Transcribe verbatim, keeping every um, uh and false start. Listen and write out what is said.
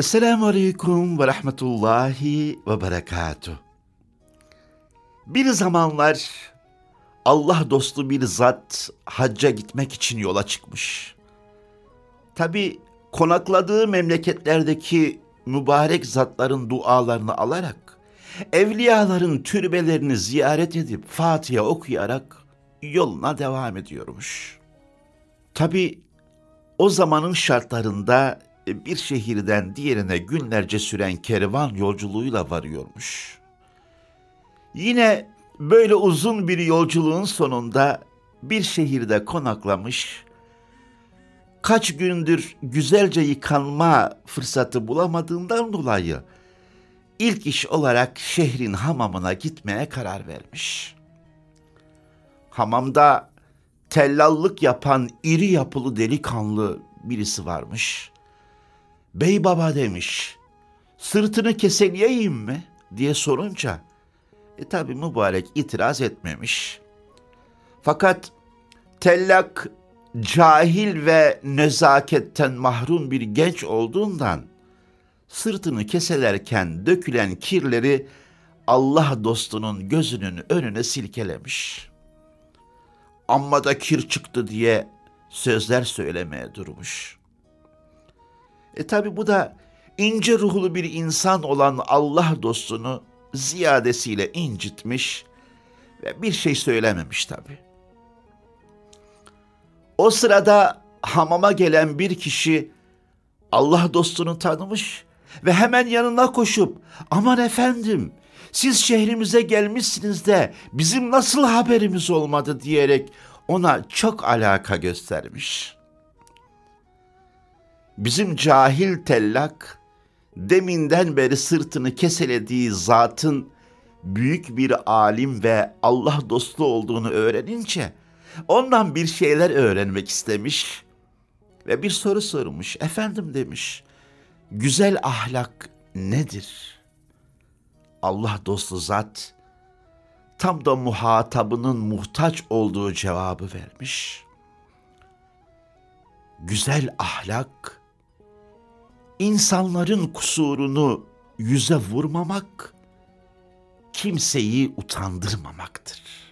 Esselamu Aleyküm ve Rahmetullahi ve Berekatuhu. Bir zamanlar Allah dostu bir zat hacca gitmek için yola çıkmış. Tabi konakladığı memleketlerdeki mübarek zatların dualarını alarak, evliyaların türbelerini ziyaret edip Fatiha okuyarak yoluna devam ediyormuş. Tabi o zamanın şartlarında bir şehirden diğerine günlerce süren kervan yolculuğuyla varıyormuş. Yine böyle uzun bir yolculuğun sonunda bir şehirde konaklamış, kaç gündür güzelce yıkanma fırsatı bulamadığından dolayı ilk iş olarak şehrin hamamına gitmeye karar vermiş. Hamamda tellallık yapan iri yapılı delikanlı birisi varmış. "Bey baba," demiş, "sırtını keseleyeyim mi?" diye sorunca, e tabi mübarek itiraz etmemiş. Fakat tellak cahil ve nezaketten mahrum bir genç olduğundan sırtını keselerken dökülen kirleri Allah dostunun gözünün önüne silkelemiş. "Amma da kir çıktı," diye sözler söylemeye durmuş. E tabi bu da ince ruhlu bir insan olan Allah dostunu ziyadesiyle incitmiş ve bir şey söylememiş tabi. O sırada hamama gelen bir kişi Allah dostunu tanımış ve hemen yanına koşup, "Aman efendim, siz şehrimize gelmişsiniz de bizim nasıl haberimiz olmadı?" diyerek ona çok alaka göstermiş. Bizim cahil tellak, deminden beri sırtını keselediği zatın büyük bir alim ve Allah dostu olduğunu öğrenince ondan bir şeyler öğrenmek istemiş ve bir soru sormuş. "Efendim," demiş, "güzel ahlak nedir?" Allah dostu zat tam da muhatabının muhtaç olduğu cevabı vermiş. Güzel ahlak, İnsanların kusurunu yüze vurmamak, kimseyi utandırmamaktır.